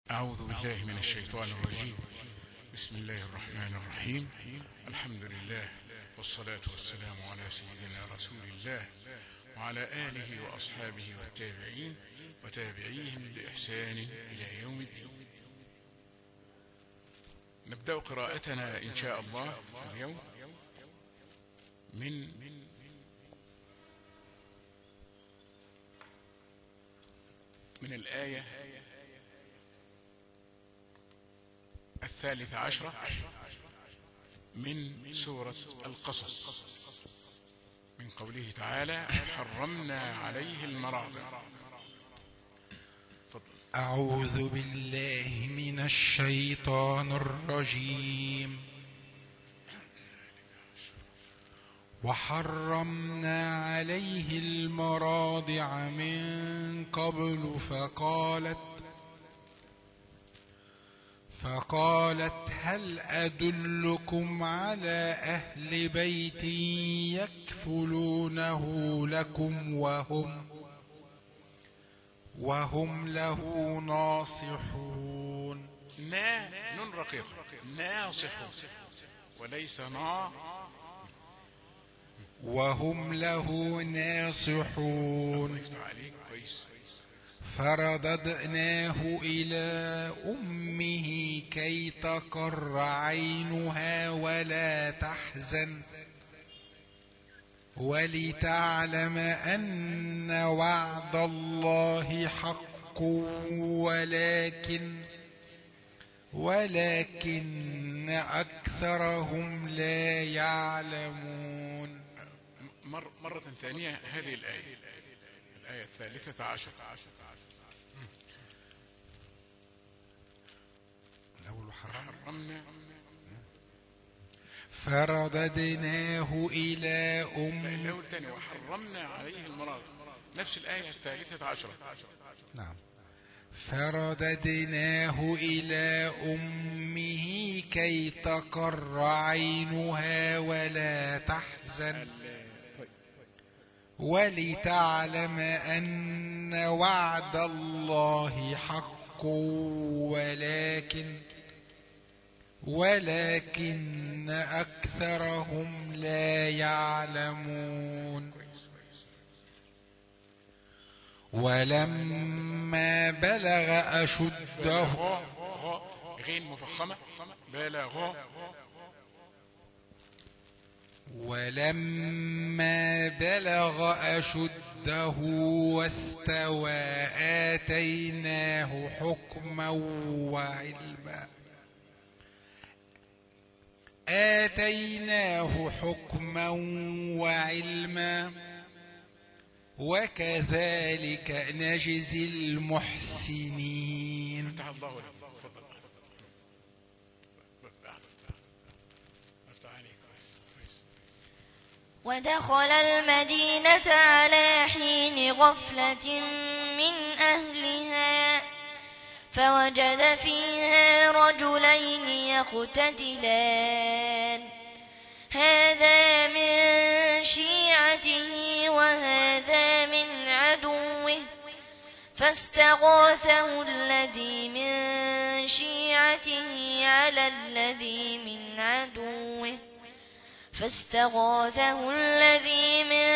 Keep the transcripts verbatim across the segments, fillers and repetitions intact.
أعوذ بالله من الشيطان الرجيم. بسم الله الرحمن الرحيم. الحمد لله والصلاة والسلام على سيدنا رسول الله وعلى آله وأصحابه والتابعين وتابعيهم بإحسان إلى يوم الدين. نبدأ قراءتنا إن شاء الله اليوم من من الآية الثالثة عشرة من سورة القصص، من قوله تعالى: حرمنا عليه المراضع. أعوذ بالله من الشيطان الرجيم. وحرمنا عليه المراضع من قبل فقالت فقالت هل أدلكم على أهل بيت يكفلونه لكم وهم وهم له ناصحون. نا نون رقيق، ناصحون وليس نا، وهم له ناصحون. فرددناه إلى أمه كي تقر عينها ولا تحزن ولتعلم أن وعد الله حق ولكن ولكن أكثرهم لا يعلمون. مر مرة ثانية هذه الآية، الآية الثالثة عشر. حرمنا فرددناه إلى أمه. وحرمنا عليه المراضع، نفس الآية الثالثة عشرة. نعم. فرددناه إلى أمه كي تقر عينها ولا تحزن ولتعلم أن وعد الله حق ولكن ولكن أكثرهم لا يعلمون. ولما بلغ أشده غين مفخمة بلغ ولما بلغ أشده واستوى آتيناه حكما وعلما آتيناه حكما وعلما وكذلك نجزي المحسنين. ودخل المدينة على حين غفلة من أهلها فوجد فيها رجلين يقتتلان هذا من شيعته وهذا من عدوه فاستغاثه الذي من شيعته على الذي من عدوه فاستغاثه الذي من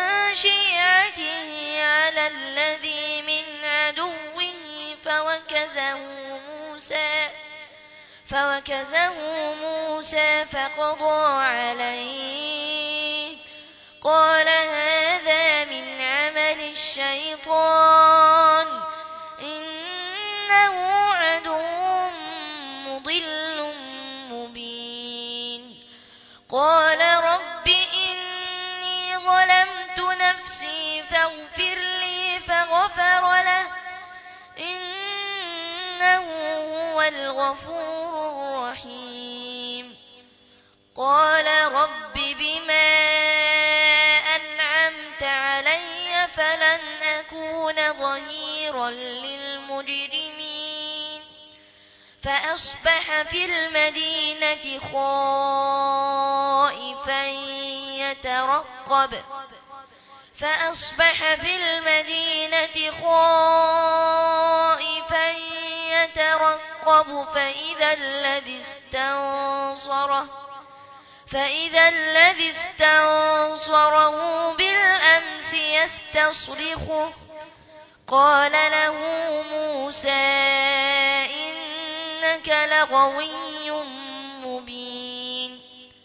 شيعته على الذي من عدوه فوكزه موسى فوكزه موسى فقضى عليه قال هذا من عمل الشيطان إنه عدو مضل مبين. قال رب إني ظلمت نفسي فاغفر لي فغفر له إنه هو الغفور الرحيم. قال رب بما أنعمت علي فلن أكون ظهيرا للمجرمين. فأصبح في المدينة خائفا يترقب فأصبح في المدينة خائفا يترقب فإذا الذي استنصره فإذا الذي استنصره بالأمس يستصرخه قال له موسى إنك لغوي مبين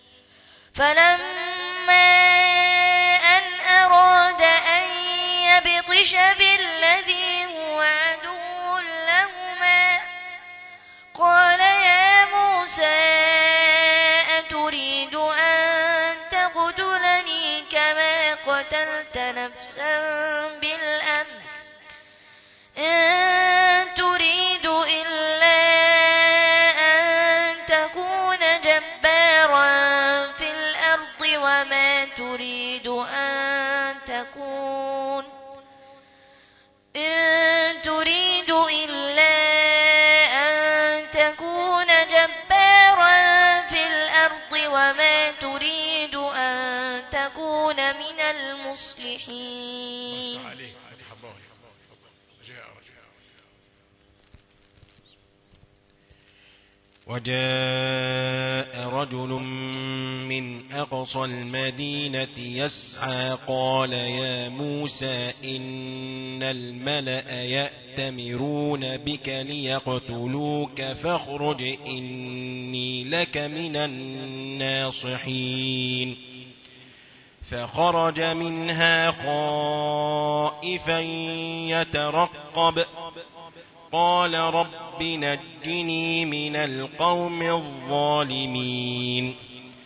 فلما أن أراد أن يبطش بالذي هو عدو لهما قال يا موسى أتريد أن تقتلني كما قتلت نفسا بالأمس إن تريد إلا أن تكون جبارا في الأرض وما تريد أن تكون إن تريد إلا أن تكون جبارا في الأرض وما تريد أن تكون من المصلحين. وجاء رجل من أقصى المدينة يسعى قال يا موسى إن الملأ يأتمرون بك ليقتلوك فاخرج إني لك من الناصحين فخرج منها خائفا يترقب قال رب نجني من القوم الظالمين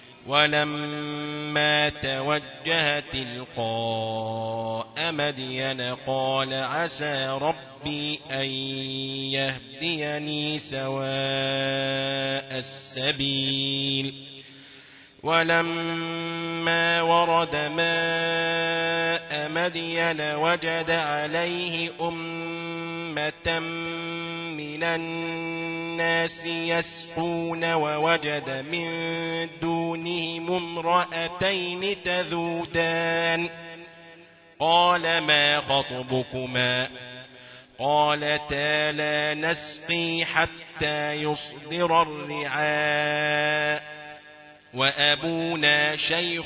ولما توجه تلقاء مدين قال عسى ربي أن يهديني سواء السبيل ولما ورد ماء مدين وجد عليه أمة من الناس يسقون ووجد من دونهم امرأتين تذودان قال ما خطبكما قالتا لا نسقي حتى يصدر الرعاء وأبونا شيخ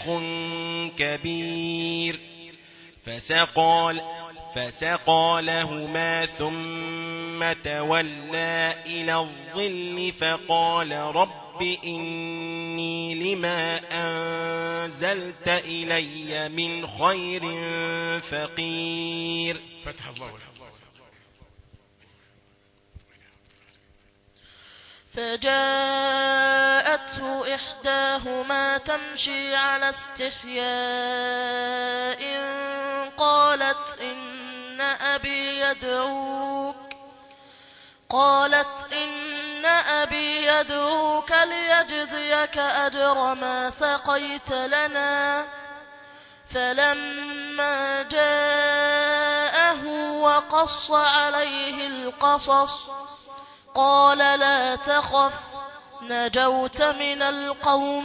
كبير فسقى فسقى لهما ثم تولى إلى الظل فقال رب إني لما أنزلت إلي من خير فقير. فتح الله له. فجاءته إحداهما تمشي على استحياء قالت إن أبي يدعوك قالت إن أبي يدعوك ليجزيك أجر ما سقيت لنا فلما جاءه وقص عليه القصص قال لا تخف نجوت من القوم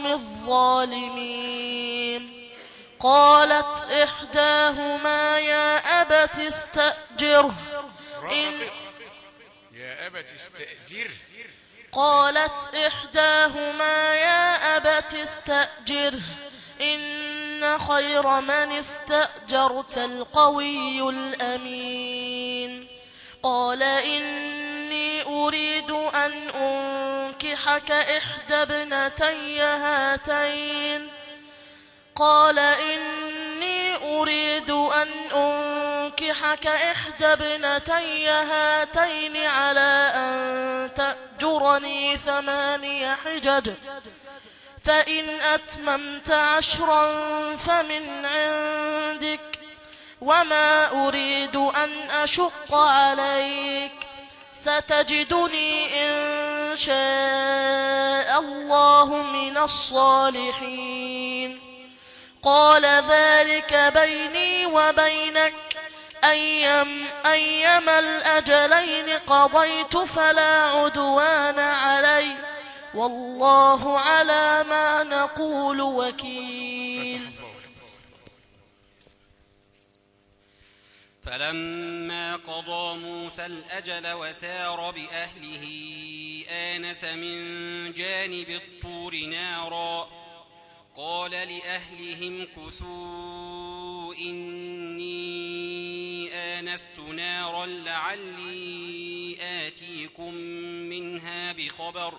الظالمين قالت إحداهما يا أبت استأجره إن يا أبت استأجره قالت إحداهما يا أبت استأجره إن خير من استأجرت القوي الأمين قال إني أريد أن أنكحك إحدى ابنتي هاتين قال إني أريد أن أنكحك إحدى ابنتي هاتين على أن تأجرني ثماني حجج فإن أتممت عشرا فمن عندك وما أريد أن أشق عليك ستجدني إن شاء الله من الصالحين قال ذلك بيني وبينك أيم أيم الأجلين قضيت فلا عدوان علي والله على ما نقول وكيل فلما قضى موسى الأجل وسار بأهله آنس من جانب الطور نارا قال لأهلهم كثوا إني آنست نارا لعلي آتيكم منها بخبر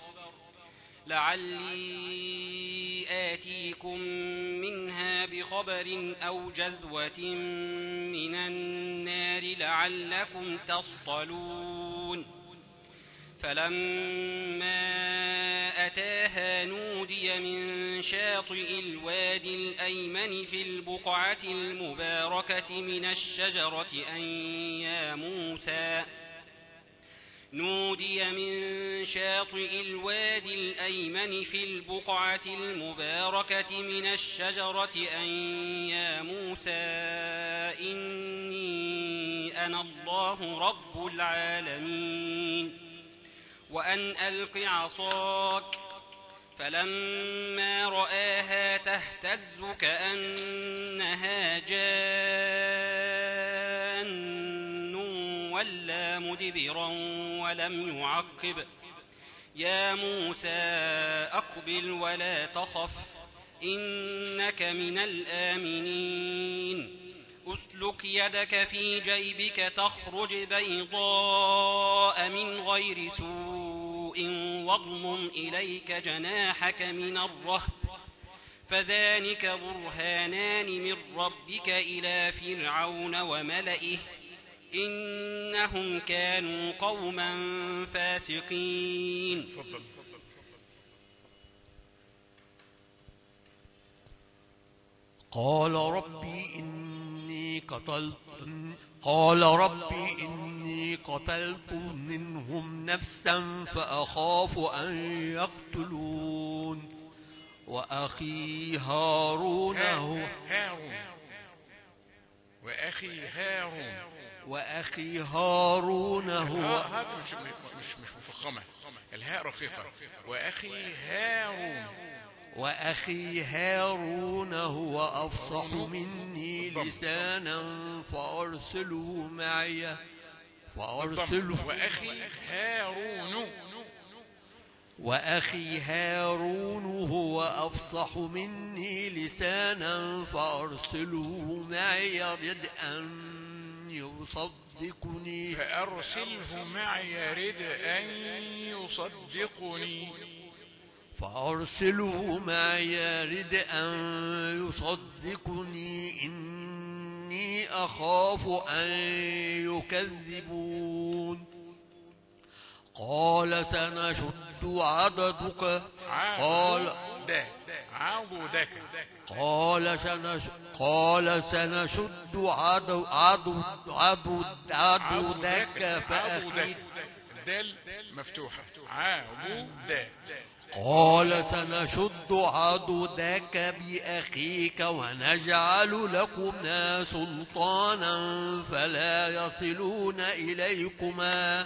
لعلي آتيكم منها بخبر أو جذوة من النار لعلكم تصطلون فلما أتاها نودي من شاطئ الوادي الأيمن في البقعة المباركة من الشجرة أن يا موسى نودي من شاطئ الوادي الأيمن في البقعة المباركة من الشجرة أن يا موسى إني أنا الله رب العالمين وأن ألق عصاك فلما رآها تهتز كأنها جان ولا مدبرا ولم يعقب يا موسى أقبل ولا تخف إنك من الآمنين أسلك يدك في جيبك تخرج بيضاء من غير سوء واضمم إليك جناحك من الرهب فذلك برهانان من ربك إلى فرعون وملئه إنهم كانوا قوما فاسقين. فضل. قال ربي إني قتلت قال ربي إني قتلت منهم نفسا فأخاف أن يقتلون وأخي هارون هو هارون وأخي هارون وأخي هارون هو هات مش مش مش مفخمة الهاء رقيقة وأخي هارون وأخي هارون هو أفصح مني لسانا فأرسله معي فأرسله وأخي هارون وأخي هارون هو أفصح مني لسانا فأرسله معي رد أن يصدقني فأرسله معي رد أن يصدقني فأرسله معي رد أن يصدقني إني أخاف أن يكذبون قال سنشد عضدك قال عضدك قال سنشد قال سنشد عضد عضد عضد عضدك فأخي الدال مفتوحة عضدك قال سنشد عضدك بأخيك ونجعل لكما سلطانا فلا يصلون إليكما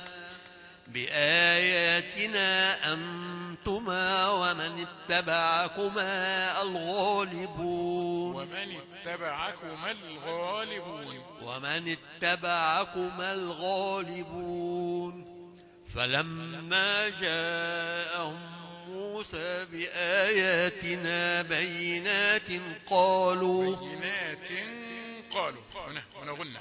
بآياتنا أنتما ومن اتبعكما الغالبون ومن اتبعكما الغالبون ومن اتبعكما الغالبون فلما جاءهم موسى بآياتنا بينات قالوا بينات قالوا هنا هنا غنى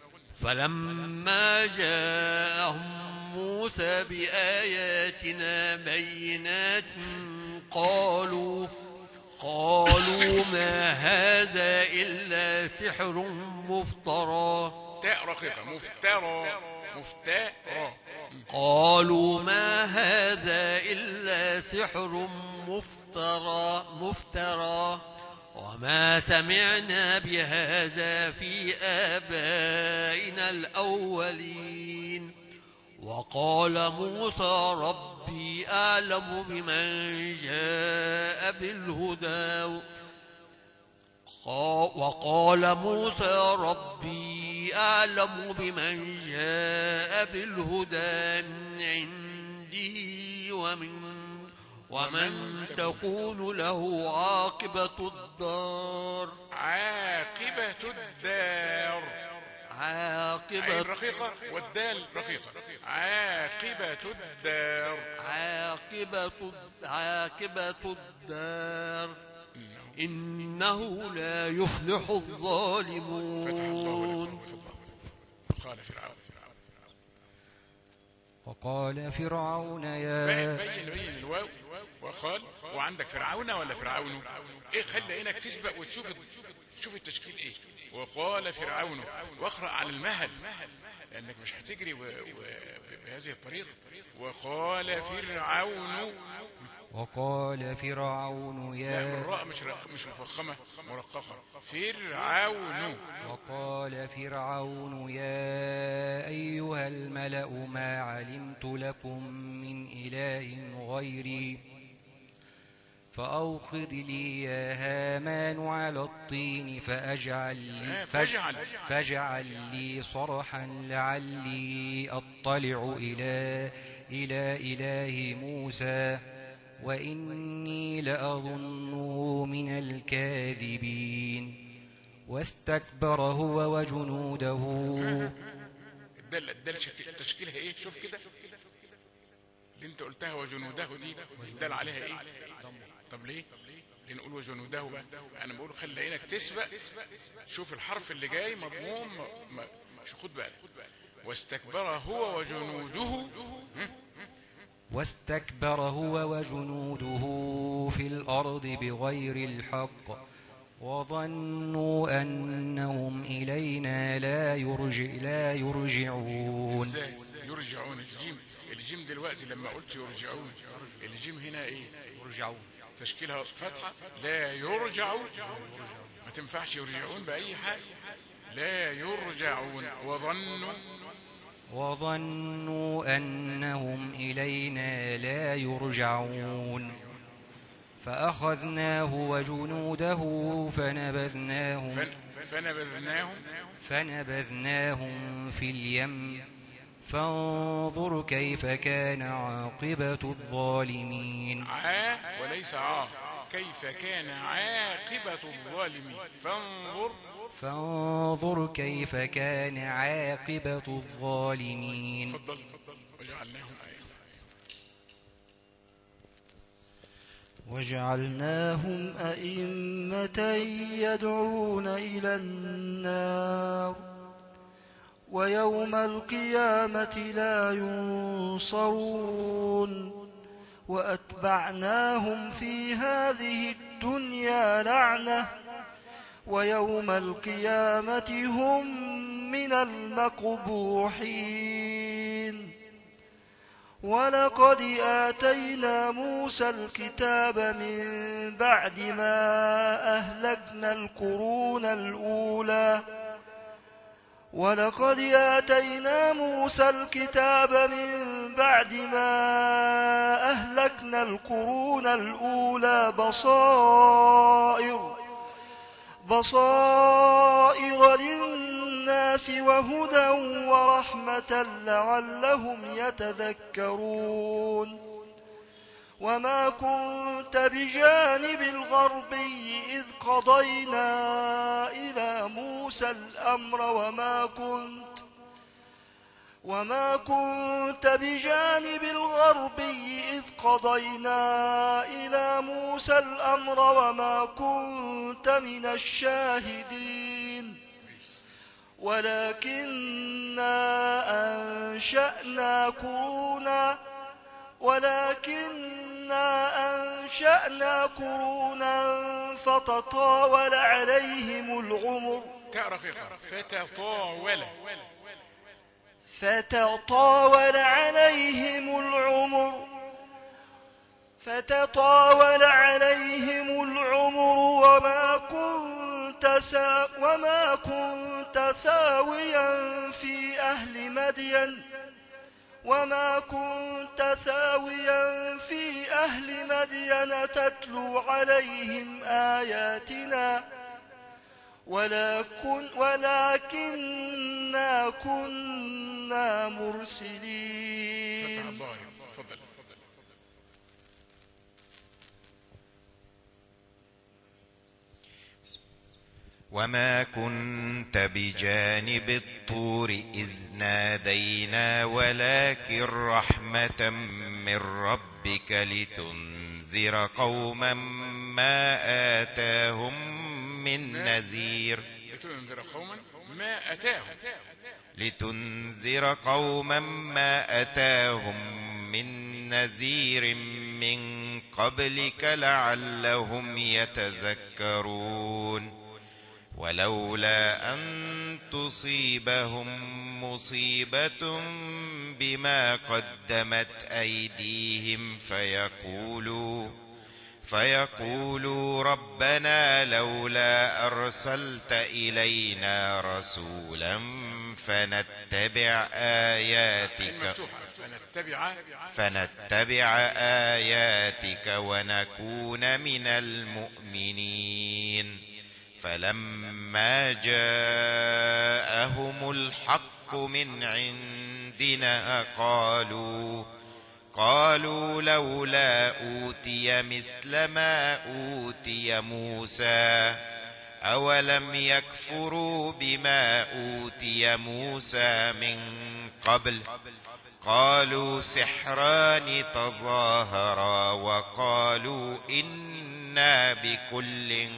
فلما جاءهم موسى بآياتنا بينات قالوا قالوا ما هذا إلا سحر مفترى تاء رقيقة مفترى مفترى قالوا ما هذا إلا سحر مفترى مفترى وما سمعنا بهذا في آبائنا الأولين وقال موسى ربي أعلم بمن جاء بالهدى وقال موسى ربي أعلم بمن جاء بالهدى من عنده ومن ومن تكون له عاقبة الدار عاقبة الدار عاقبة عين رقيقة والدال رقيقة. عاقبة الدار. عاقبة عاقبة الدار إنه لا يفلح الظالمون. قال فرعون. وقال فرعون يا بين بين الواو وقال. وعندك فرعون ولا فرعون؟ ايه خلي عينك تسبق وتشوف تشوف التشكيل ايه. وقال فرعون واقرأ على المهل لانك مش هتجري و... و... بهذه الطريقة. وقال فرعون. وقال فرعون لا يا الراء مش رق... مش مفخمة مرققة. فرعون. وقال فرعون يا أيها الملأ ما علمت لكم من إله غيري فأوقد لي يا هامان على الطين فأجعل لي, فاجعل, فاجعل لي صرحا لعلي أطلع إلى, إلى إله موسى وإني لأظنه من الكاذبين واستكبر هو وجنوده. الدل الدل تشكيلها ايه؟ شوف كده اللي انت قلتها وجنوده دي الدل عليها ايه؟ طب ليه؟ ليه نقول وجنوده بقى؟ انا بقول خلي عينك تسبق شوف الحرف اللي جاي مضموم. مش خد بالك. واستكبر هو وجنوده. واستكبر هو وجنوده في الأرض بغير الحق وظنوا أنهم إلينا لا يرجع لا يرجعون. ازاي يرجعون؟ الجيم الجيم دلوقتي لما قلت يرجعون الجيم هنا ايه؟ يرجعون تشكيلها فتحة. لا يرجعون ما تنفعش يرجعون بأي حاجة. لا يرجعون. وظنوا وظنوا أنهم إلينا لا يرجعون فأخذناه وجنوده فنبذناهم فنبذناهم فنبذناهم في اليم فانظر كيف كان عاقبة الظالمين. عا وليس عا. كيف كان عاقبة الظالمين. فانظر فانظر كيف كان عاقبة الظالمين. فضل وجعلناهم آية. وجعلناهم أئمة يدعون إلى النار ويوم القيامة لا ينصرون وأتبعناهم في هذه الدنيا لعنة ويوم القيامة هم من المقبوحين. ولقد آتينا موسى الكتاب من بعد ما أهلكنا القرون الأولى ولقد آتينا موسى الكتاب من بعد ما أهلكنا القرون الأولى بصائر بصائر للناس وهدى ورحمة لعلهم يتذكرون. وما كنت بجانب الغربي إذ قضينا إلى موسى الأمر وما كنت وما كنت بجانب الغربي إذ قضينا إلى موسى الأمر وما كنت من الشاهدين ولكننا أنشأنا قرونا ولكننا أنشأنا قرونا فتطاول عليهم العمر فتطاول فتطاول عليهم العمر فتطاول عليهم العمر وما كنت سا وما كنت ساويا في أهل مدين وما كنت ساويا في أهل مدين تتلو عليهم آياتنا ولكن ولكننا كنا مرسلين. وما كنت بجانب الطور إذ نادينا ولكن رحمة من ربك لتنذر قوما ما آتاهم من نذير لتنذر قوما ما أتاهم لتنذر قوما ما أتاهم من نذير من قبلك لعلهم يتذكرون ولولا أن تصيبهم مصيبة بما قدمت أيديهم فيقولوا فيقولوا ربنا لولا أرسلت إلينا رسولا فنتبع آياتك فنتبع آياتك ونكون من المؤمنين فلما جاءهم الحق من عندنا قالوا قالوا لولا أوتي مثل ما أوتي موسى أولم يكفروا بما أوتي موسى من قبل قالوا سحران تظاهرا وقالوا إنا بكل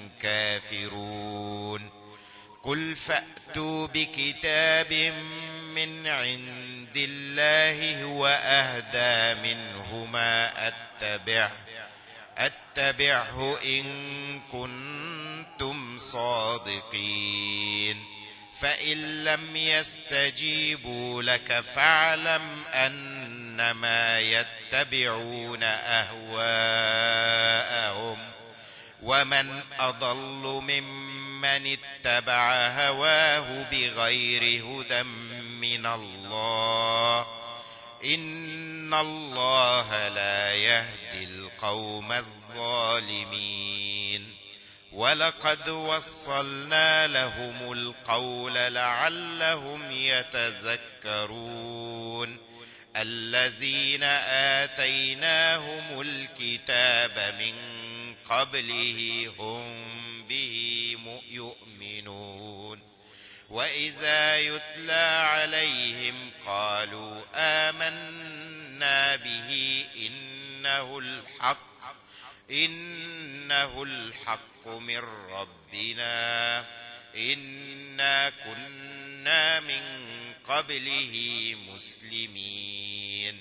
كافرون قل فأتوا بكتاب من عند الله هو أهدى منهما أتبعه أتبعه إن كنتم صادقين فإن لم يستجيبوا لك فاعلم أنما يتبعون أهواءهم ومن أضل ممن اتبع هواه بغير هدى من الله إن الله لا يهدي القوم الظالمين ولقد وصلنا لهم القول لعلهم يتذكرون الذين آتيناهم الكتاب من قبله هم به يؤمنون وإذا يتلى عليهم قالوا آمنا به إنه الحق إنه الحق من ربنا إنا كنا من قبله مسلمين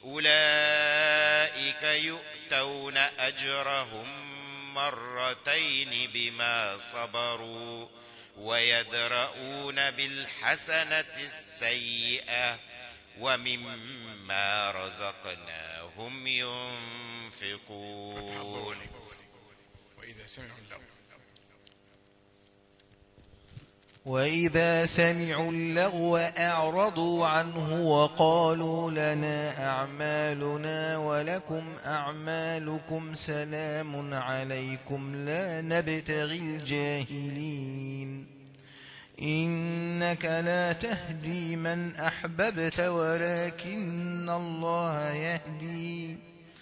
أولئك يؤتون أجرهم مرتين بما صبروا ويدرؤون بالحسنة السيئة ومما رزقناهم ينفقون وإذا سمعوا اللغو وإذا سمعوا اللغو أعرضوا عنه وقالوا لنا أعمالنا ولكم أعمالكم سلام عليكم لا نبتغي الجاهلين إنك لا تهدي من أحببت ولكن الله يهدي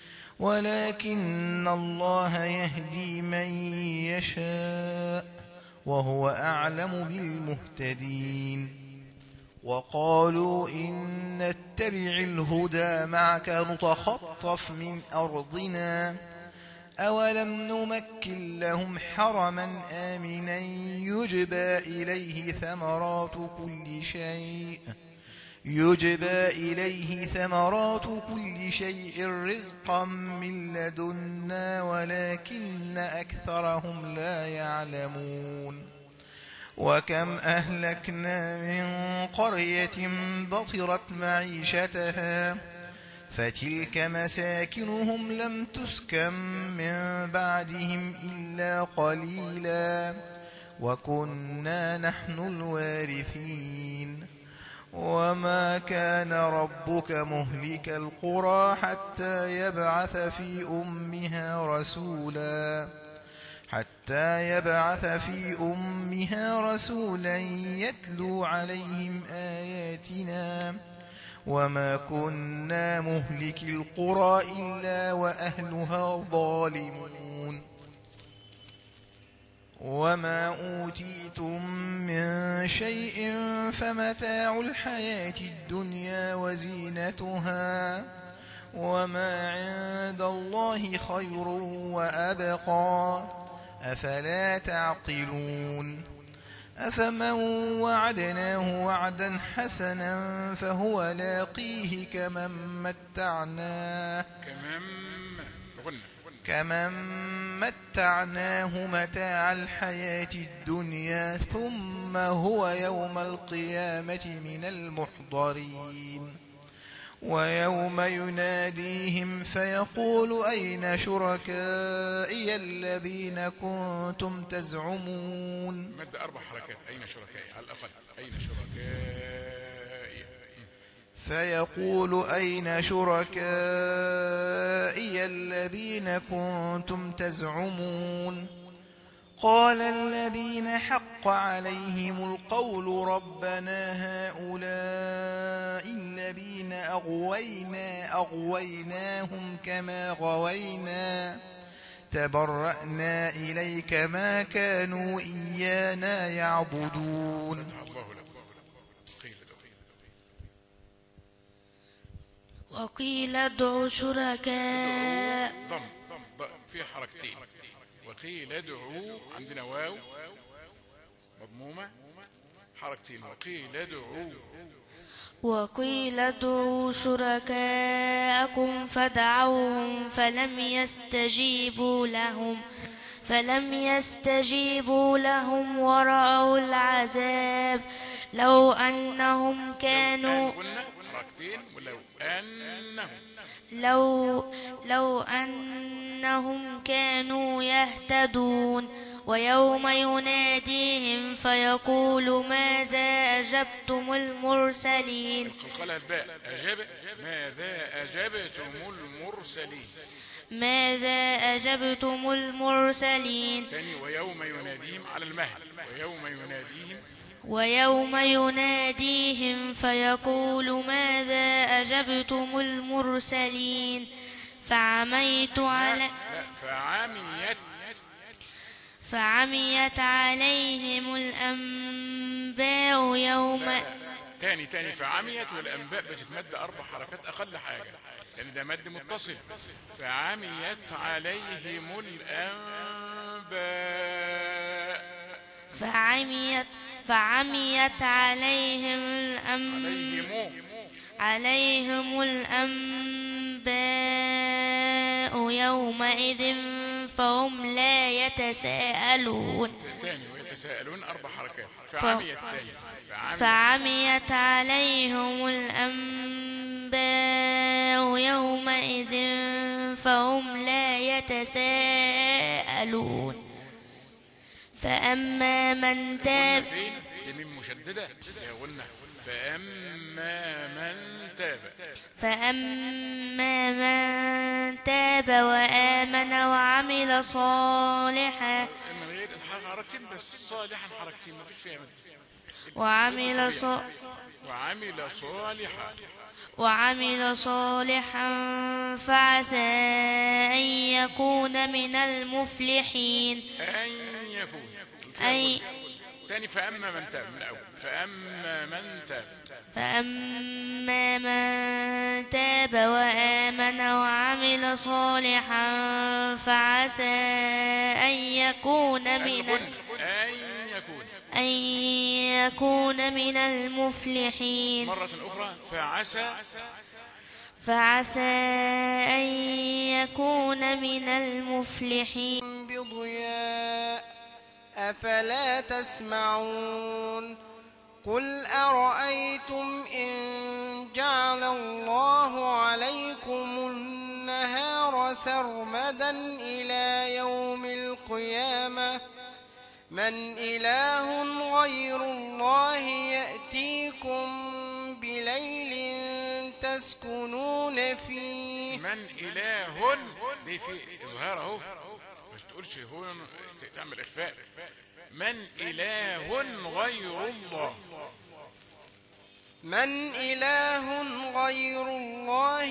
ولكن الله يهدي من يشاء وهو أعلم بالمهتدين وقالوا إن نتبع الهدى معك نتخطف من أرضنا أولم نمكن لهم حرما آمنا يجبى إليه ثمرات كل شيء يجبى إليه ثمرات كل شيء رزقا من لدنا ولكن أكثرهم لا يعلمون وكم أهلكنا من قرية بطرت معيشتها فتلك مساكنهم لم تسكن من بعدهم إلا قليلا وكنا نحن الوارثين وما كان ربك مهلك القرى حتى يبعث في أمها رسولا حتى يبعث في أمها رسولا يتلو عليهم آياتنا وما كنا مهلك القرى إلا وأهلها ظالمون وما أوتيتم من شيء فمتاع الحياة الدنيا وزينتها وما عند الله خير وأبقى أفلا تعقلون أفمن وعدناه وعدا حسنا فهو لاقيه كمن متعناه كمن متعناه متاع الحياة الدنيا ثم هو يوم القيامة من المحضرين ويوم يناديهم فيقول أين شركائي الذين كنتم تزعمون. مد أربع حركات. أين شركائي على الأقل. أين شركائي. فيقول أين شركائي الذين كنتم تزعمون قال الذين حق عليهم القول ربنا هؤلاء الذين أغوينا أغويناهم كما غوينا تبرأنا إليك ما كانوا إيانا يعبدون. وقيل ادعوا شركاء ضم ضم في حركتين. وقيل ادعوا عندنا واو مضمومة حركتين. وقيل ادعوا وقيل ادعوا شركاءكم فدعوهم فلم يستجيبوا لهم فلم يستجيبوا لهم ورأوا العذاب لو أنهم كانوا ولو أنهم لو لو أنهم كانوا يهتدون ويوم يناديهم فيقول ماذا أجبتم المرسلين. قال الباء أجب ماذا أجبتم المرسلين. ماذا أجبتم المرسلين. ثاني ويوم يناديهم على المهل. ويوم يناديهم ويوم يناديهم فيقول ماذا أجبتم المرسلين فعميت على فعميت فعميت عليهم الأنباء يوم تاني تاني فعميت والأنباء بتتمد أربع حركات أقل حاجة لأن ده مد متصل. فعميت عليهم الأنباء فعميت فعميت عليهم الأنباء عليهم الأنباء يومئذ فهم لا يتساءلون. ثاني ويتساءلون أربع حركات. فعميت تاني فعميت عليهم الأنباء يومئذ فهم لا يتساءلون. فأما من تاب يمين مشددة يا غنة. فأما من تاب فأما من تاب وآمن وعمل صالحا من غير حركتين بس صالحا حركتين ما فيش فيها مد. وعمل ص... وعمل صالحا وعمل صالحا فعسى أن يكون من المفلحين. أن يكون أي ثاني فأما من تاب من أول. فأما من تاب فأما من تاب وآمن وعمل صالحا فعسى أن يكون من أن يكون أن يكون من المفلحين. مرة أخرى فعسى فعسى أن يكون من المفلحين. بضياء أفلا تسمعون. قل أرأيتم إن جعل الله عليكم النهار سرمدا إلى يوم القيامة من إله غير الله يأتيكم بليل تسكنون فيه. من إله دي في إظهار اهو مش تقولش هو تعمل إخفاء. من إله غير الله. من إله غير الله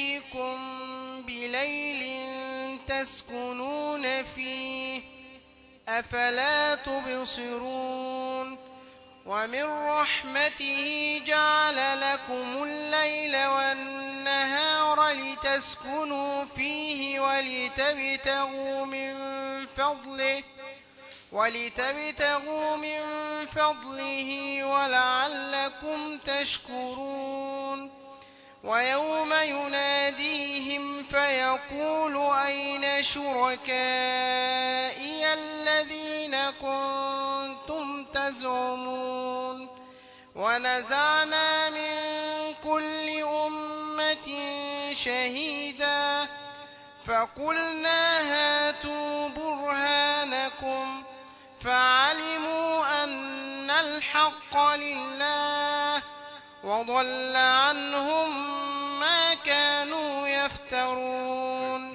يأتيكم بليل تسكنون فيه أفلا تبصرون ومن رحمته جعل لكم الليل والنهار لتسكنوا فيه ولتبتغوا من فضله ولتبتغوا من فضله ولعلكم تشكرون ويوم يناديهم فيقول أين شركائي الذين كنتم تزعمون ونزعنا من كل أمة شهيدا فقلنا هاتوا برهانكم فعلموا أن الحق لله وضل عنهم ما كانوا يفترون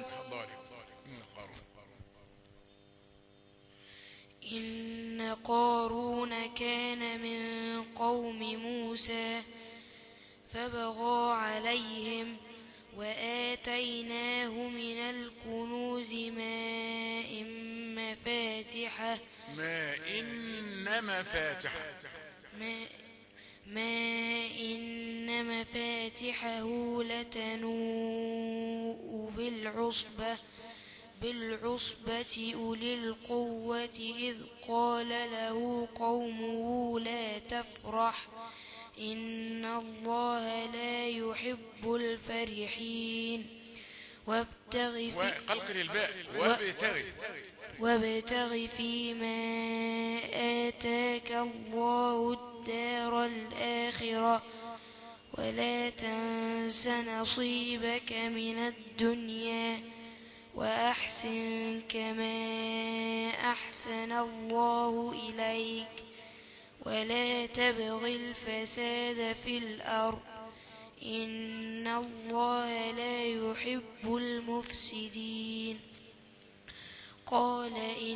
إن قارون كان من قوم موسى فبغى عليهم وآتيناه من الكنوز ما إن مفاتحه ما إن مفاتحه ما, ما إن مفاتحه لتنوء بالعصبة بالعصبة أولي القوة إذ قال له قومه لا تفرح إن الله لا يحب الفرحين وابتغ في وقلقل الباء وابتغ وابتغ فيما آتاك الله الدار الآخرة ولا تنس نصيبك من الدنيا وأحسن كما أحسن الله إليك ولا تبغ الفساد في الأرض إن الله لا يحب المفسدين قال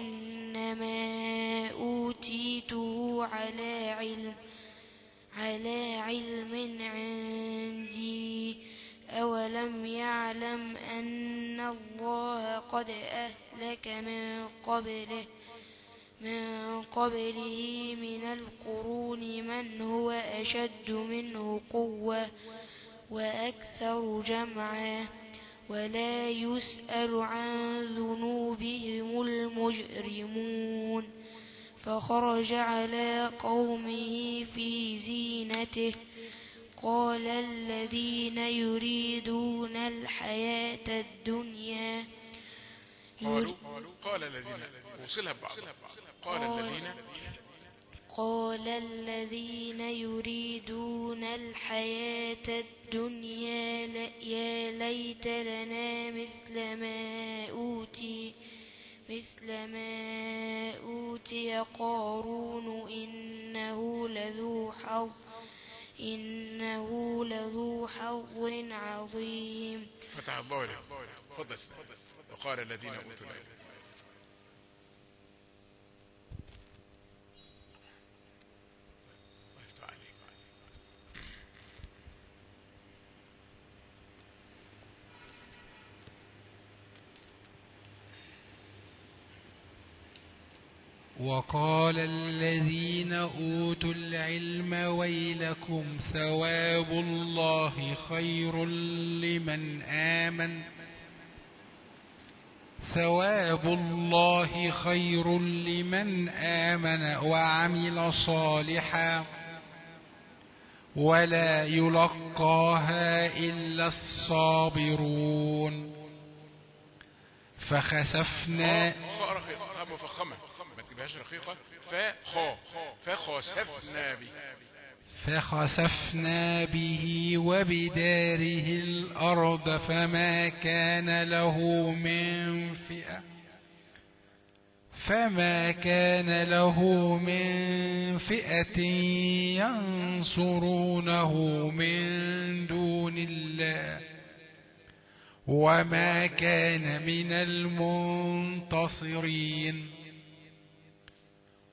إنما أوتيته على علم على علم عندي أولم يعلم أن الله قد أهلك من قبله من قبله من القرون من هو أشد منه قوة وأكثر جمعا ولا يسأل عن ذنوبهم المجرمون فخرج على قومه في زينته قال الذين يريدون الحياة الدنيا قالوا قال الذين وصلها ببعض قال الذين قال الذين يريدون الحياة الدنيا يا ليت لنا مثل ما أوتي مثل ما أوتي قارون إنه لذو حظ إنه لذو حظ عظيم فتح الله له فضل وقال الذين أوتوا العلم وقال الذين أوتوا العلم ويلكم ثواب الله خير لمن آمن ثواب الله خير لمن آمن وعمل صالحا ولا يلقاها إلا الصابرون فخسفنا مفخمة ما تجيبهاش رقيقة فخا فخسفنا به فخسفنا به وبداره الأرض فما كان له من فئة فما كان له من فئة ينصرونه من دون الله وما كان من المنتصرين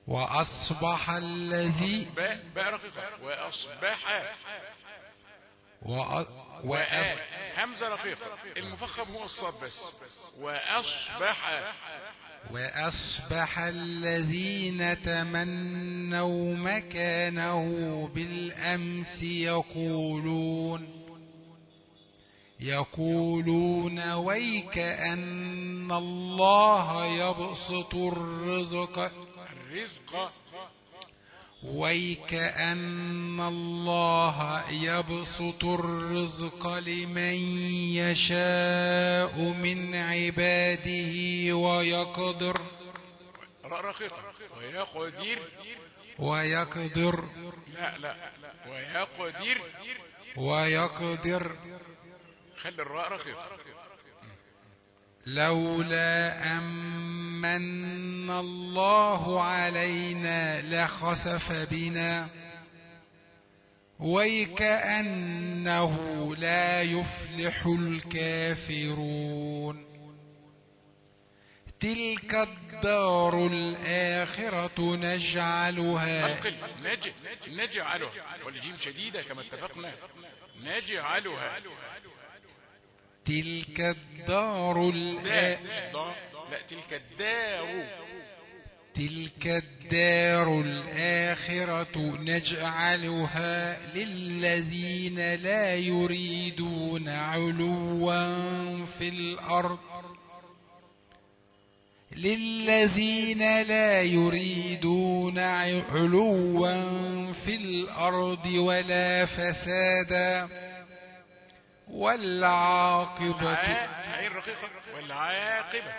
وأصبح الذي باء رقيقة وأصبح و... وأ همزة رقيقة، المفخم هو الصاد بس. وأصبح وأصبح الذين تمنوا مكانه بالأمس يقولون يقولون ويك أن الله يبسط الرزق الرزق ويك أن الله يبسط الرزق لمن يشاء من عباده ويقدر رقيقة ويقدر ويقدر لا لا ويقدر ويقدر خلي الراء رقيقة. لولا أمن الله علينا لخسف بنا ويكأنه لا يفلح الكافرون. تلك الدار الآخرة نجعلها نج... نجعلها والجيم شديدة كما اتفقنا. نجعلها تلك الدار الآخرة لا تلك الدار تلك الدار الآخرة نجعلها للذين لا يريدون علوا في الأرض للذين لا يريدون علوا في الأرض ولا فسادا والعاقبة والعاقبة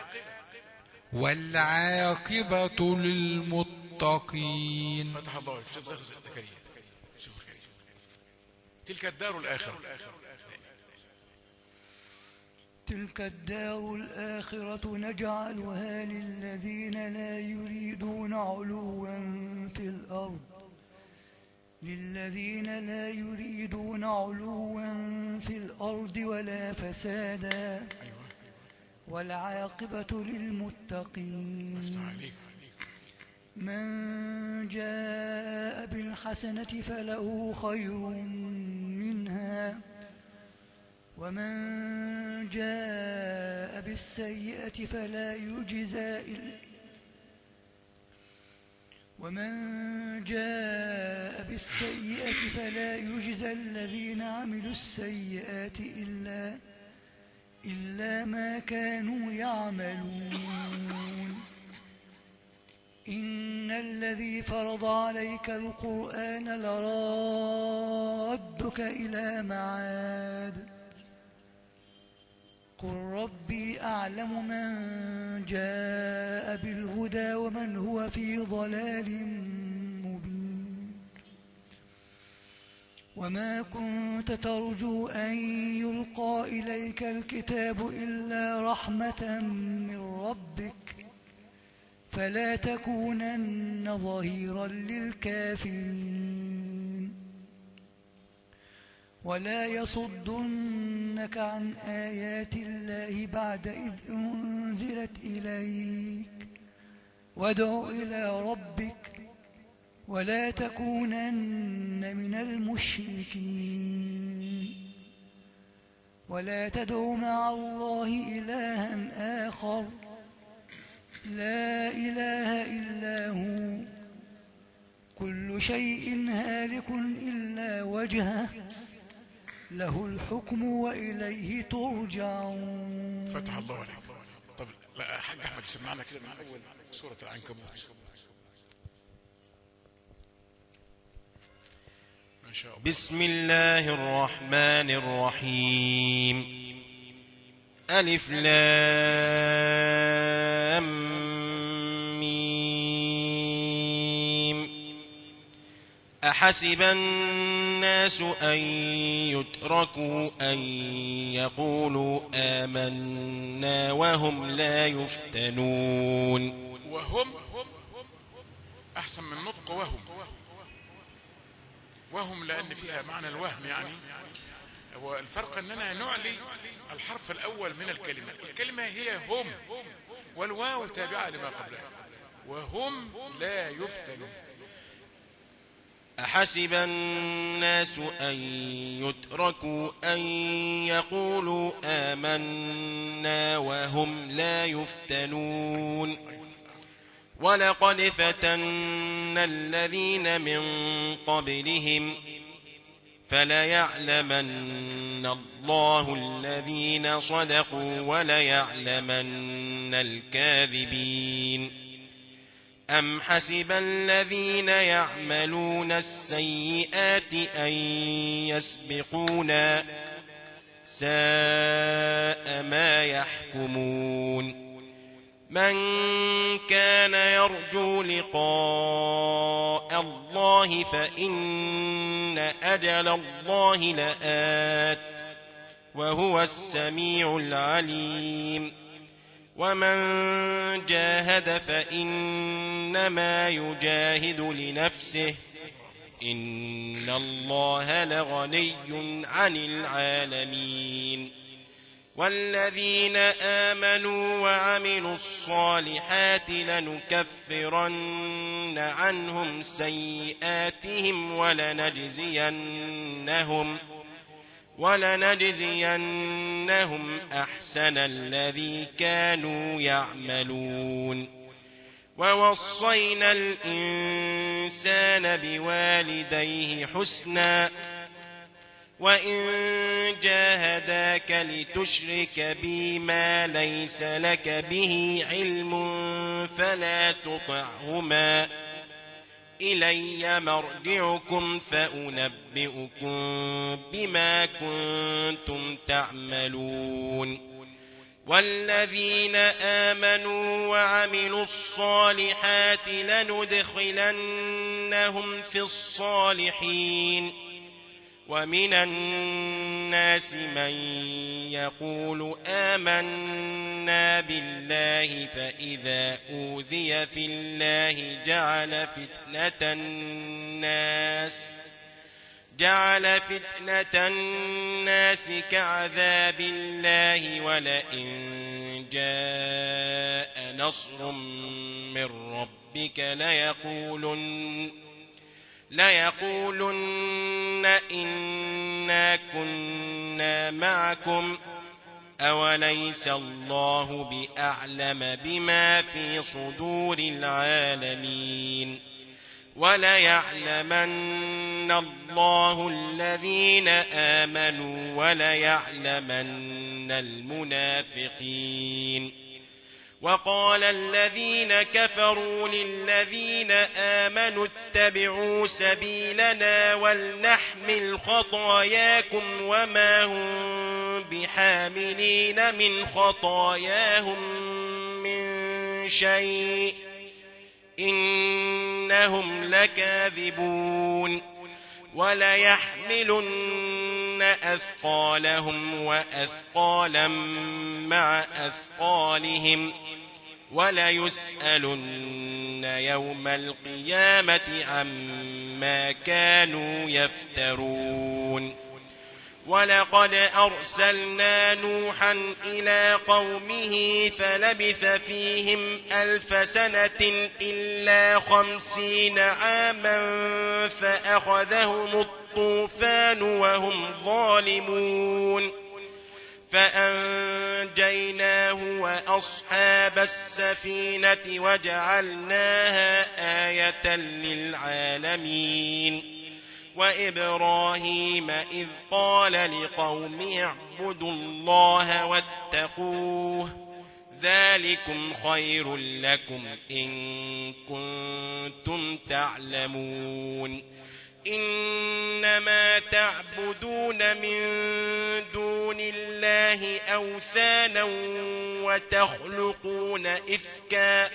والعاقبة للمتقين. فتح الله تلك الدار الآخرة تلك الدار الآخرة نجعلها للذين لا يريدون علوا في الأرض للذين لا يريدون علوا في الأرض ولا فسادا والعاقبة للمتقين. من جاء بالحسنة فله خير منها ومن جاء بالسيئة فلا يجزى إلا ومن جاء بالسيئة فلا يجزى الذين عملوا السيئات إلا إلا ما كانوا يعملون. إن الذي فرض عليك القرآن لرادك إلى معاد قل ربي أعلم من جاء بالهدى ومن هو في ضلال مبين. وما كنت ترجو أن يلقى إليك الكتاب إلا رحمة من ربك فلا تكونن ظهيرا للكافرين. ولا يصدنك عن آيات الله بعد إذ أنزلت إليك وادع إلى ربك ولا تكونن من المشركين. ولا تدع مع الله إلها آخر لا إله إلا هو كل شيء هالك إلا وجهه له الحكم وإليه ترجعون. فتح الله عليك. طب لا حاج أحمد سمعنا كده من أول سورة العنكبوت. ما شاء الله. بسم الله الرحمن الرحيم. ألف لام ميم. أحسب الناس أن يتركوا أن يقولوا آمنا وهم لا يفتنون. وهم أحسن من نطق وهم وهم لأن فيها معنى الوهم. يعني هو الفرق أننا نعلي الحرف الأول من الكلمة. الكلمة هي هم والواو تابعة لما قبلها. وهم لا يفتنون. أحسب الناس أن يتركوا أن يقولوا آمنا وهم لا يفتنون ولقد فتنا الذين من قبلهم فليعلمن الله الذين صدقوا وليعلمن الكاذبين أم حسب الذين يعملون السيئات أن يسبقونا ساء ما يحكمون من كان يرجو لقاء الله فإن أجل الله لآت وهو السميع العليم ومن جاهد فإنما يجاهد لنفسه إن الله لغني عن العالمين والذين آمنوا وعملوا الصالحات لنكفرن عنهم سيئاتهم ولنجزينهم ولنجزينهم أحسن الذي كانوا يعملون ووصينا الإنسان بوالديه حسنا وإن جاهداك لتشرك بي ما ليس لك به علم فلا تطعهما إلي مرجعكم فأنبئكم بما كنتم تعملون والذين آمنوا وعملوا الصالحات لندخلنهم في الصالحين ومن الناس من يقول آمنا بالله فإذا أوذي في الله جعل فتنة الناس جعل فتنة الناس كعذاب الله ولئن جاء نصر من ربك ليقولن ليقولن إنا كنا معكم أوليس الله بأعلم بما في صدور العالمين وليعلمن الله الذين آمنوا وليعلمن المنافقين وقال الذين كفروا للذين آمنوا اتبعوا سبيلنا ولنحمل خطاياكم وما هم بحاملين من خطاياهم من شيء إنهم لكاذبون وليحملن أثقالهم وأثقالا مع أثقالهم وليسألن يوم القيامة عما كانوا يفترون ولقد أرسلنا نوحا إلى قومه فلبث فيهم ألف سنة إلا خمسين عاما فأخذهم الطوفان وهم ظالمون فأنجيناه وأصحاب السفينة وجعلناها آية للعالمين وإبراهيم إذ قال لقومه اعبدوا الله واتقوه ذلكم خير لكم إن كنتم تعلمون إنما تعبدون من دون الله أوثانا وتخلقون إفكا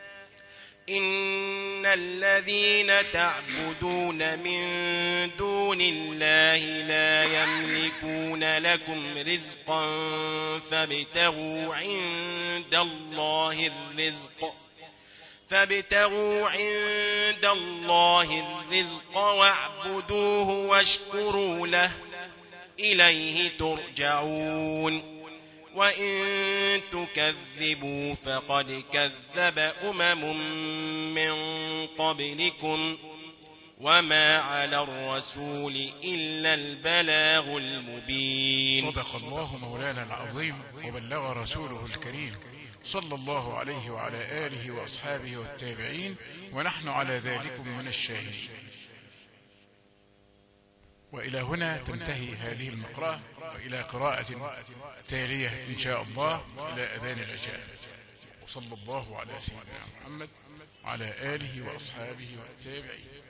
إن الذين تعبدون من دون الله لا يملكون لكم رزقا فابتغوا عند الله الرزق فابتغوا عند الله الرزق واعبدوه واشكروا له إليه ترجعون وإن تكذبوا فقد كذب أمم من قبلكم وما على الرسول إلا البلاغ المبين. صدق الله مولانا العظيم وبلغ رسوله الكريم صلى الله عليه وعلى آله وأصحابه والتابعين، ونحن على ذلك من الشاهدين. وإلى هنا تنتهي هذه المقرأة، وإلى قراءة تالية إن شاء الله إلى أذان العشاء. وصلى الله على سيدنا محمد وعلى آله وأصحابه والتابعين.